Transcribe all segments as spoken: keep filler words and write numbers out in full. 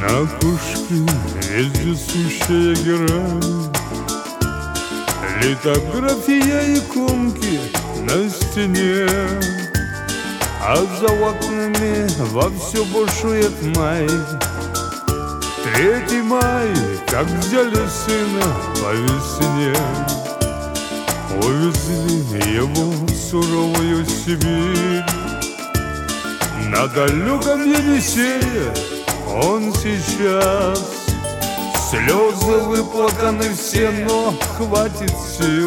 На опушке вездесущая герань, литография иконки на стене, а за окнами вовсю бушует май. Третий май, как взяли сына по весне, увезли его в суровую Сибирь. На далеком Енисее он сейчас, слезы выплаканы все, но хватит сил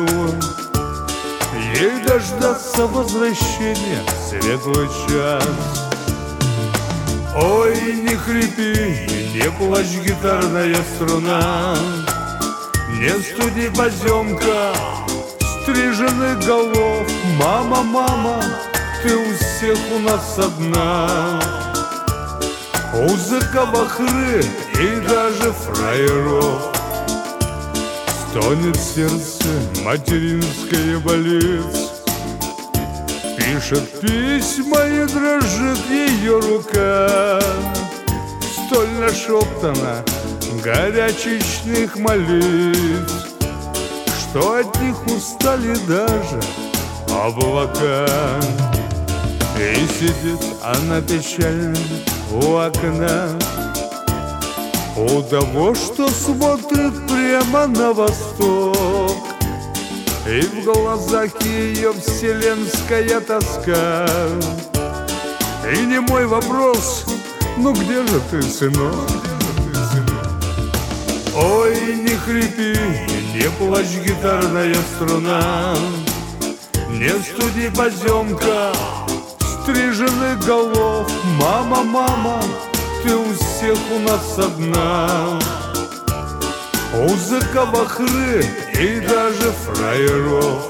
ей дождаться возвращения в светлый час. Ой, не хрипи, не плачь, гитарная струна, не студи поземка стриженных голов. Мама, мама, ты у всех у нас одна. У закабахры и даже фраеров стонет сердце материнское, болит. Пишет письма и дрожит ее рука, столь нашептана горячечных молитв, что от них устали даже облака. И сидит она печально у окна, у того, что смотрит прямо на восток, и в глазах ее вселенская тоска. И не мой вопрос: ну где же ты, сынок? Ой, не хрипи, не плачь, гитарная струна, не студи поземка стриженных голов. Мама, мама, ты у всех у нас одна. У закабахры и даже фраеров.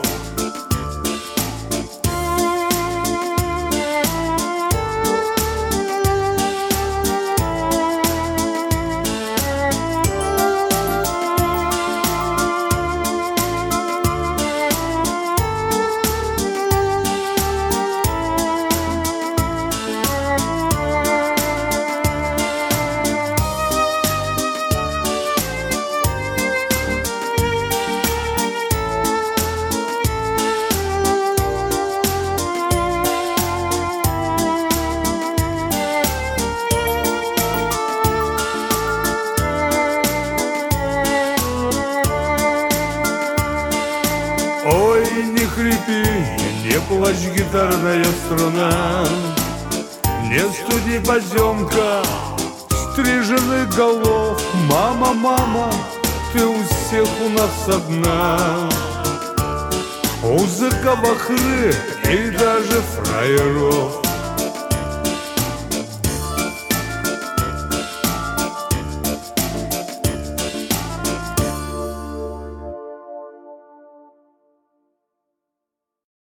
Ой, не хрипи, не плачь, гитарная струна, не студи поземка стриженных голов. Мама, мама, ты у всех у нас одна. У закабахры и даже фраеров.